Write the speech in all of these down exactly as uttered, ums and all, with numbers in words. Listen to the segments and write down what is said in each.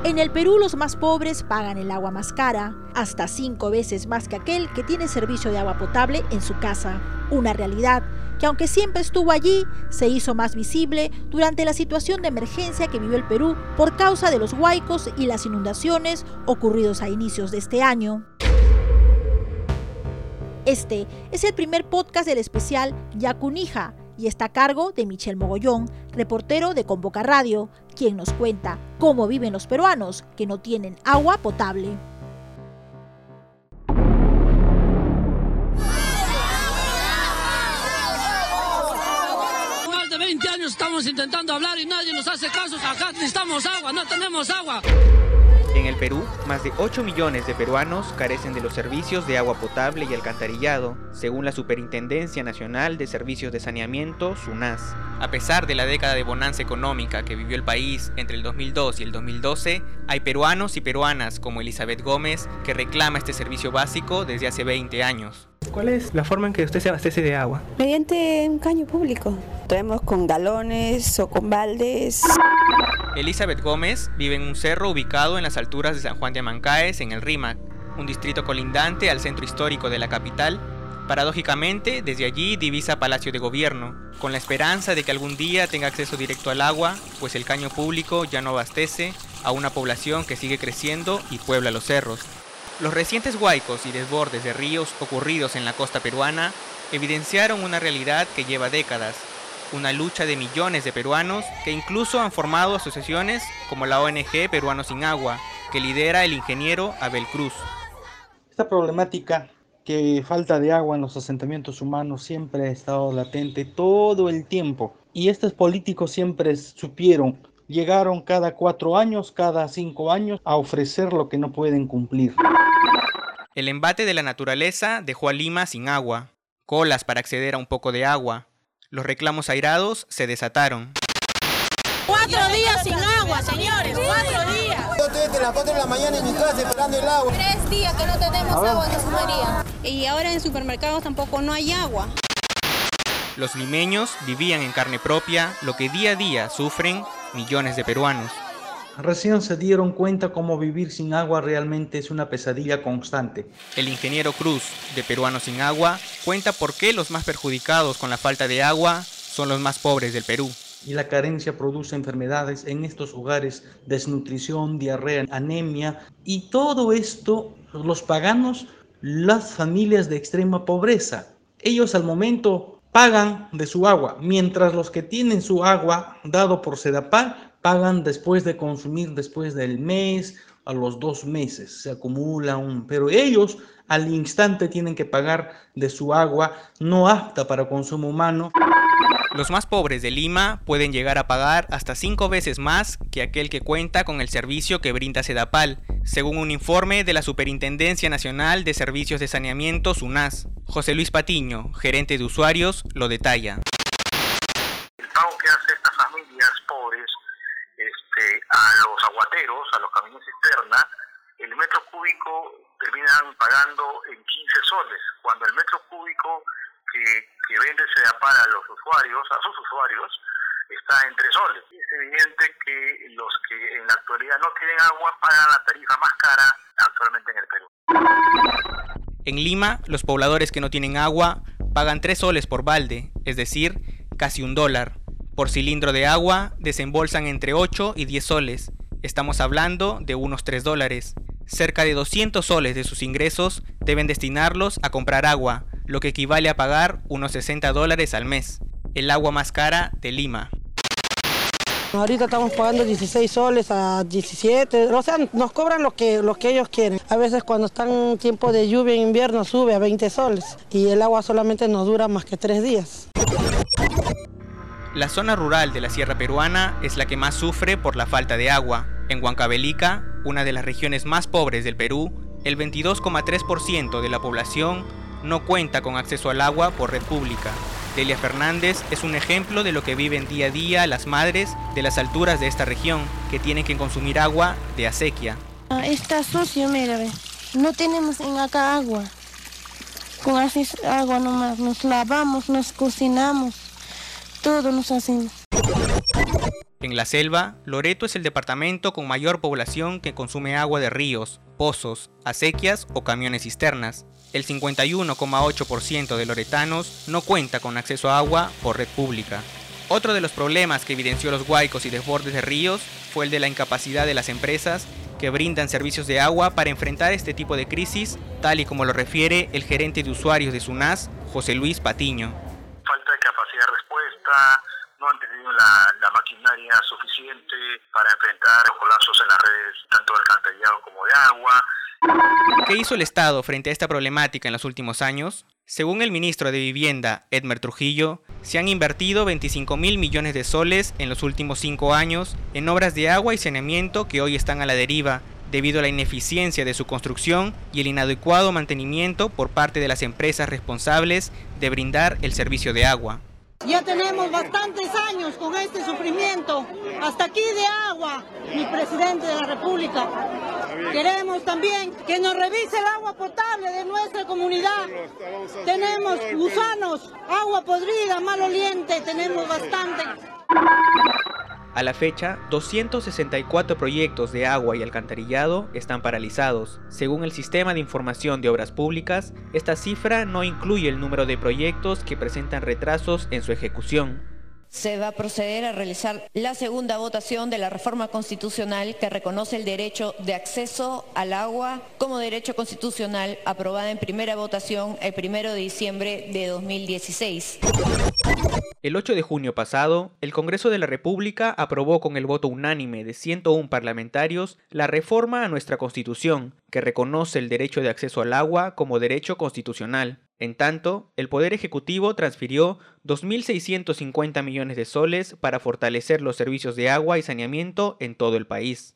En el Perú los más pobres pagan el agua más cara, hasta cinco veces más que aquel que tiene servicio de agua potable en su casa. Una realidad que, aunque siempre estuvo allí, se hizo más visible durante la situación de emergencia que vivió el Perú por causa de los huaicos y las inundaciones ocurridos a inicios de este año. Este es el primer podcast del especial Yacunija y está a cargo de Michelle Mogollón, reportero de Convoca Radio, quien nos cuenta cómo viven los peruanos que no tienen agua potable. Más de veinte años estamos intentando hablar y nadie nos hace caso. Acá necesitamos agua, no tenemos agua. En el Perú, más de ocho millones de peruanos carecen de los servicios de agua potable y alcantarillado, según la Superintendencia Nacional de Servicios de Saneamiento, SUNAS. A pesar de la década de bonanza económica que vivió el país entre el dos mil dos y el dos mil doce, hay peruanos y peruanas como Elizabeth Gómez que reclama este servicio básico desde hace veinte años. ¿Cuál es la forma en que usted se abastece de agua? Mediante un caño público. Traemos con galones o con baldes. Elizabeth Gómez vive en un cerro ubicado en las alturas de San Juan de Amancaes, en el Rímac, un distrito colindante al centro histórico de la capital. Paradójicamente, desde allí divisa Palacio de Gobierno, con la esperanza de que algún día tenga acceso directo al agua, pues el caño público ya no abastece a una población que sigue creciendo y puebla los cerros. Los recientes huaicos y desbordes de ríos ocurridos en la costa peruana evidenciaron una realidad que lleva décadas, una lucha de millones de peruanos que incluso han formado asociaciones como la O N G Peruanos Sin Agua, que lidera el ingeniero Abel Cruz. Esta problemática que falta de agua en los asentamientos humanos siempre ha estado latente todo el tiempo, y estos políticos siempre supieron, llegaron cada cuatro años, cada cinco años a ofrecer lo que no pueden cumplir. El embate de la naturaleza dejó a Lima sin agua, colas para acceder a un poco de agua. Los reclamos airados se desataron. Cuatro días sin agua, señores, cuatro días. Yo estoy desde las cuatro de la mañana en mi casa esperando el agua. Tres días que no tenemos agua en Jesús María. Y ahora en supermercados tampoco no hay agua. Los limeños vivían en carne propia lo que día a día sufren millones de peruanos. Recién se dieron cuenta cómo vivir sin agua realmente es una pesadilla constante. El ingeniero Cruz, de Peruanos Sin Agua, cuenta por qué los más perjudicados con la falta de agua son los más pobres del Perú. Y la carencia produce enfermedades en estos hogares, desnutrición, diarrea, anemia, y todo esto los paganos, las familias de extrema pobreza. Ellos al momento pagan de su agua, mientras los que tienen su agua dado por Sedapal pagan después de consumir, después del mes, a los dos meses, se acumula un... Pero ellos al instante tienen que pagar de su agua no apta para consumo humano. Los más pobres de Lima pueden llegar a pagar hasta cinco veces más que aquel que cuenta con el servicio que brinda Sedapal, según un informe de la Superintendencia Nacional de Servicios de Saneamiento, SUNAS. José Luis Patiño, gerente de usuarios, lo detalla. El pago que hace estas familias pobres este, a los aguateros, a los caminos cisterna, el metro cúbico terminan pagando en quince soles, cuando el metro cúbico que, que vende Sedapal a los usuarios, a sus usuarios, está en tres soles. Es evidente que los que en la actualidad no tienen agua pagan la tarifa más cara actualmente en el Perú. En Lima, los pobladores que no tienen agua pagan tres soles por balde, es decir, casi un dólar. Por cilindro de agua desembolsan entre ocho y diez soles. Estamos hablando de unos tres dólares. Cerca de doscientos soles de sus ingresos deben destinarlos a comprar agua, lo que equivale a pagar unos sesenta dólares al mes. El agua más cara de Lima. Ahorita estamos pagando dieciséis soles a diecisiete, o sea, nos cobran lo que, lo que ellos quieren. A veces cuando están en tiempo de lluvia en invierno sube a veinte soles y el agua solamente nos dura más que tres días. La zona rural de la Sierra Peruana es la que más sufre por la falta de agua. En Huancavelica, una de las regiones más pobres del Perú, el veintidós coma tres por ciento de la población no cuenta con acceso al agua por red pública. Delia Fernández es un ejemplo de lo que viven día a día las madres de las alturas de esta región, que tienen que consumir agua de acequia. Está sucio, mira, ve. No tenemos en acá agua. Con así agua nomás, nos lavamos, nos cocinamos, todo nos hacemos. En la selva, Loreto es el departamento con mayor población que consume agua de ríos, pozos, acequias o camiones cisternas. El cincuenta y uno coma ocho por ciento de loretanos no cuenta con acceso a agua por red pública. Otro de los problemas que evidenció los huaicos y desbordes de ríos fue el de la incapacidad de las empresas que brindan servicios de agua para enfrentar este tipo de crisis, tal y como lo refiere el gerente de usuarios de SUNAS, José Luis Patiño. Falta de capacidad de respuesta, no han tenido la, la maquinaria suficiente para enfrentar los colapsos en las redes tanto de alcantarillado como de agua. ¿Qué hizo el Estado frente a esta problemática en los últimos años? Según el ministro de Vivienda, Edmer Trujillo, se han invertido veinticinco mil millones de soles en los últimos cinco años en obras de agua y saneamiento que hoy están a la deriva debido a la ineficiencia de su construcción y el inadecuado mantenimiento por parte de las empresas responsables de brindar el servicio de agua. Ya tenemos bastantes años con este sufrimiento, hasta aquí de agua, mi presidente de la República. Queremos también que nos revise el agua potable de nuestra comunidad. Tenemos gusanos, agua podrida, maloliente, tenemos bastante. A la fecha, doscientos sesenta y cuatro proyectos de agua y alcantarillado están paralizados. Según el Sistema de Información de Obras Públicas, esta cifra no incluye el número de proyectos que presentan retrasos en su ejecución. Se va a proceder a realizar la segunda votación de la reforma constitucional que reconoce el derecho de acceso al agua como derecho constitucional, aprobada en primera votación el primero de diciembre de dos mil dieciséis. El ocho de junio pasado, el Congreso de la República aprobó con el voto unánime de ciento uno parlamentarios la reforma a nuestra Constitución, que reconoce el derecho de acceso al agua como derecho constitucional. En tanto, el Poder Ejecutivo transfirió dos mil seiscientos cincuenta millones de soles para fortalecer los servicios de agua y saneamiento en todo el país.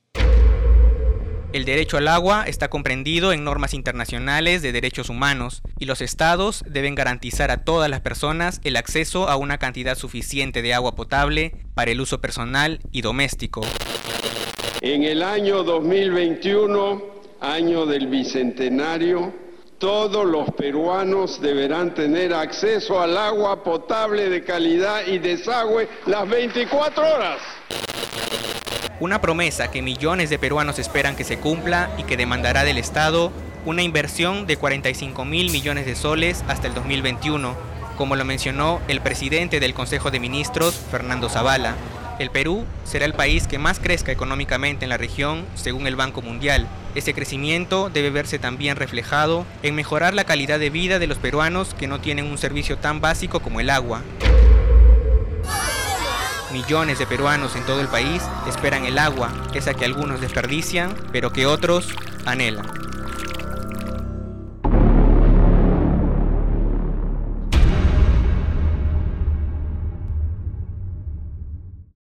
El derecho al agua está comprendido en normas internacionales de derechos humanos y los estados deben garantizar a todas las personas el acceso a una cantidad suficiente de agua potable para el uso personal y doméstico. En el año dos mil veintiuno, año del Bicentenario, todos los peruanos deberán tener acceso al agua potable de calidad y desagüe las veinticuatro horas. Una promesa que millones de peruanos esperan que se cumpla y que demandará del Estado una inversión de cuarenta y cinco mil millones de soles hasta el dos mil veintiuno, como lo mencionó el presidente del Consejo de Ministros, Fernando Zavala. El Perú será el país que más crezca económicamente en la región, según el Banco Mundial. Ese crecimiento debe verse también reflejado en mejorar la calidad de vida de los peruanos que no tienen un servicio tan básico como el agua. Millones de peruanos en todo el país esperan el agua, esa que algunos desperdician, pero que otros anhelan.